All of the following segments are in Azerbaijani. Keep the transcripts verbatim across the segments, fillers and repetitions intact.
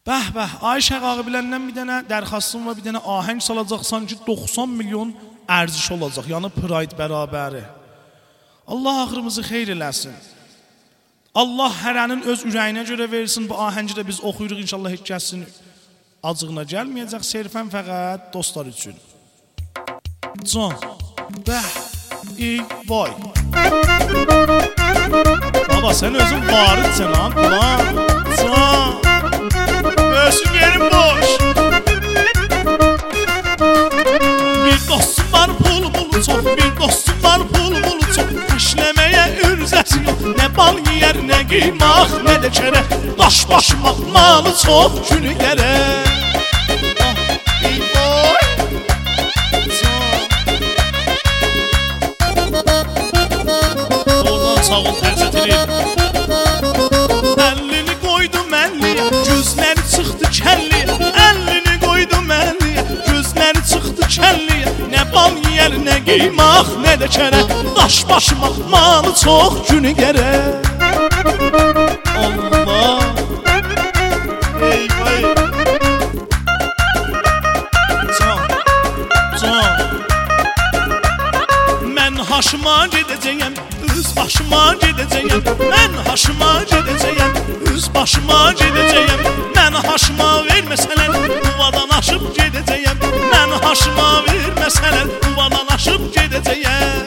Bəh bəh, Ayşə Ağa biləndən bir dənə dərxastım və bir dənə ahəng salacaqsan ki doxsan milyon ərziş olacaq, yəni Pride bərabəri. Allah axırımızı xeyr eləsin. Allah hərənin öz ürəyinə görə versin, bu ahəngi də biz oxuyuruq, inşallah heç kəsin acığına gəlməyəcək, sərfən fəqət dostlar üçün. Can, bəh, ey, vay. Baba, sən özün varidsən lan, ulan, can. Göğsün yerim boş. Bir dostum var pul bulu çok, bir dostum var pul bulu çok. İşlemeye ürzəsi yok, ne bal yer ne qiymaq, ne de kere daş başmaq malı çok günü gerek. Ah, ey boy. Oradan sağ ol tərzətilir. Əlini qoydum əlliyə, gözləri çıxdı kəlliyə. Əlini qoydum əlliyə, gözləri çıxdı kəlliyə. Nə bal yiyər, nə qiymaq, nə də kərə. Daş başmaq malı çox günü gərək. Allah. Ey vay. Can, can. Mən haşıma gedəcəyəm, üz başıma gedəcəyəm. Mən haşıma gedəcəyəm, üz başıma gedəcəyəm. Mən haşıma verməsələr, uvadan aşıb gedəcəyəm. Mən haşıma verməsələr, uvadan aşıb gedəcəyəm.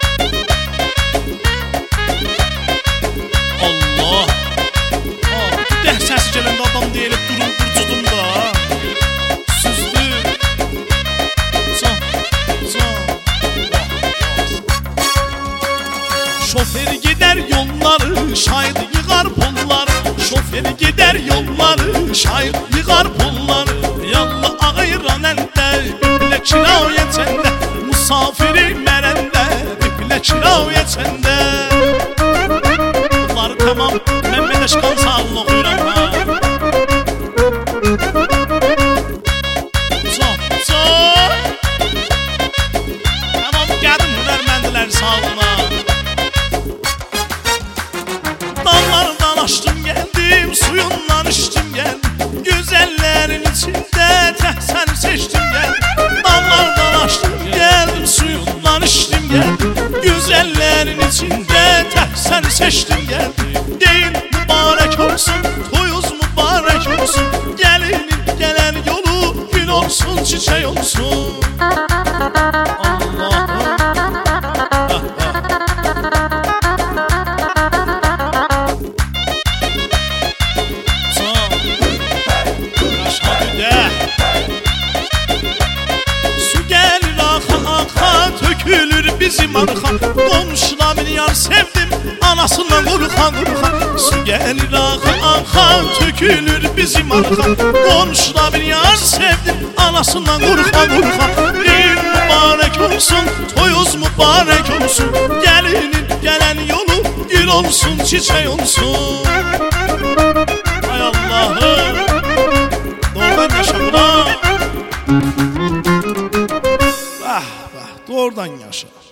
Allah. Dəh səsi gələndə adam deyilib durun, durcudum da. Süzdü. Can, can. Şoför gider yolları, şahid yığar pulları. Şoför gider yolları, şahid yığar pulları. Yallah ağayıran əldə, biple kiraya çəndə. Musafiri mərəndə, biple kiraya çəndə. Bunları tamam, mən Mədeşkan sağlıq oxuyuram ha. Can, can. Tamam, gəldim hünərməndilər sağlığına. Dallardan açdım geldim, suyundan içtim geldim. Güzellerin içinde təhsəni seçtim geldim. Dallardan açdım geldim, suyundan içtim geldim. Güzellerin içinde təhsəni seçtim geldim. Deyin mübarek olsun, toyuz mübarek olsun. Gelinin gelen yolu gül olsun, çiçek olsun. Allah'ım. Bizim arxa, qonşuna bir yar sevdim, anasından qorxa qorxa. Su gəlir axa axa, tökülür bizim arxa. Qonşuna bir yar sevdim, anasından qorxa qorxa. Deyir mübarək olsun, toyuz mübarək olsun. Gəlinin gələn yolu gül olsun, çiçək olsun. Ay Allah'ım, doğrudan yaşa buna. Vah vah, doğrudan yaşa.